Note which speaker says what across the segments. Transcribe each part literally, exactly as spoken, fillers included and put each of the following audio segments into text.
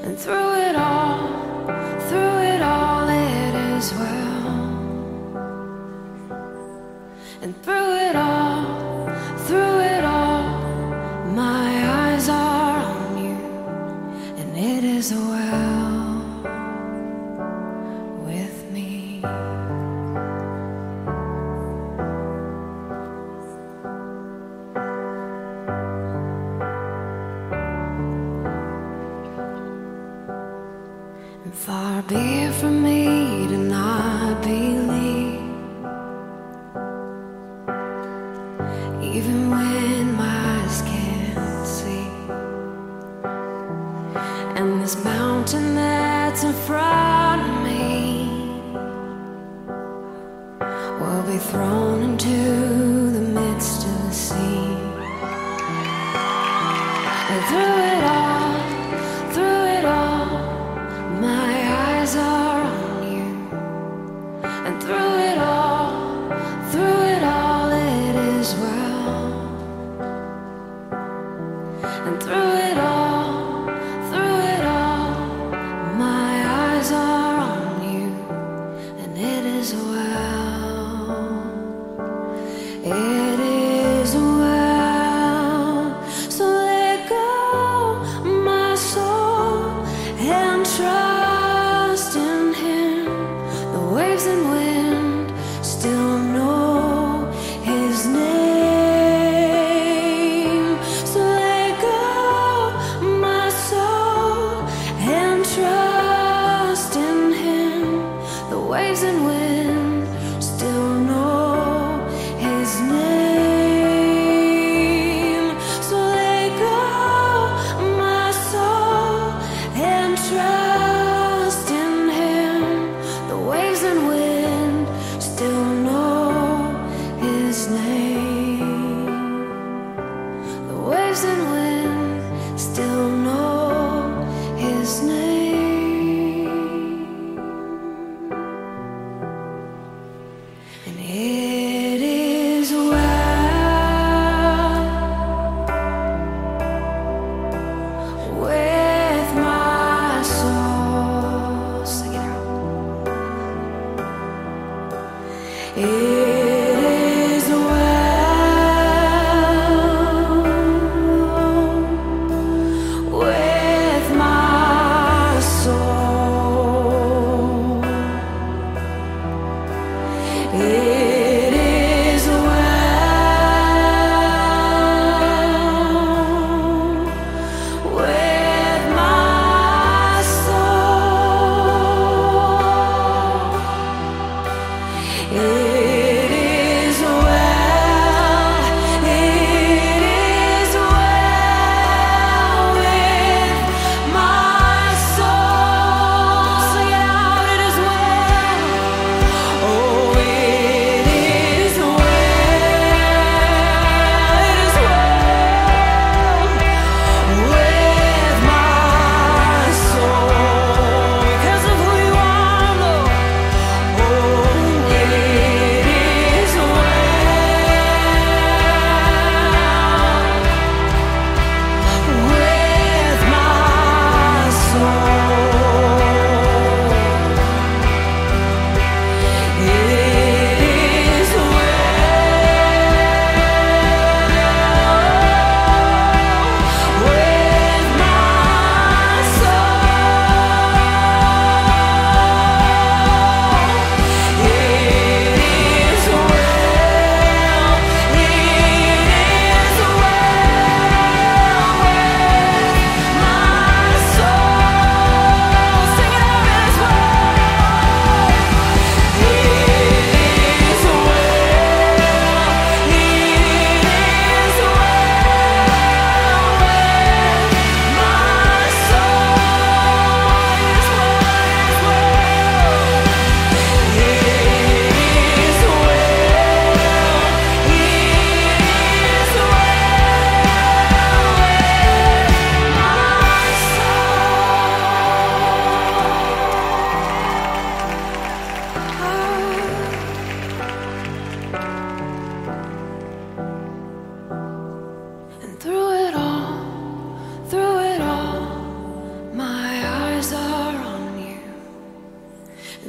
Speaker 1: And through it all, through it all, it is well. And through it all, through it all, my eyes are on you, and it is well with me. And far be it from me to not believe, even when my eyes can't see. And this mountain that's in front of me will be thrown into the midst of the sea. And through it all, through it all, my eyes are on you. And through it all, through it all, it is well. And through it all, through it all, my eyes are on you, and it is well.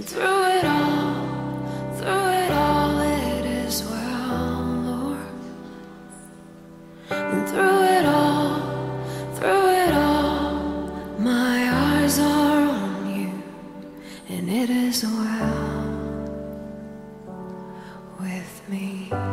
Speaker 1: through it all, through it all, it is well, Lord. And through it all, through it all, my eyes are on you, and it is well with me.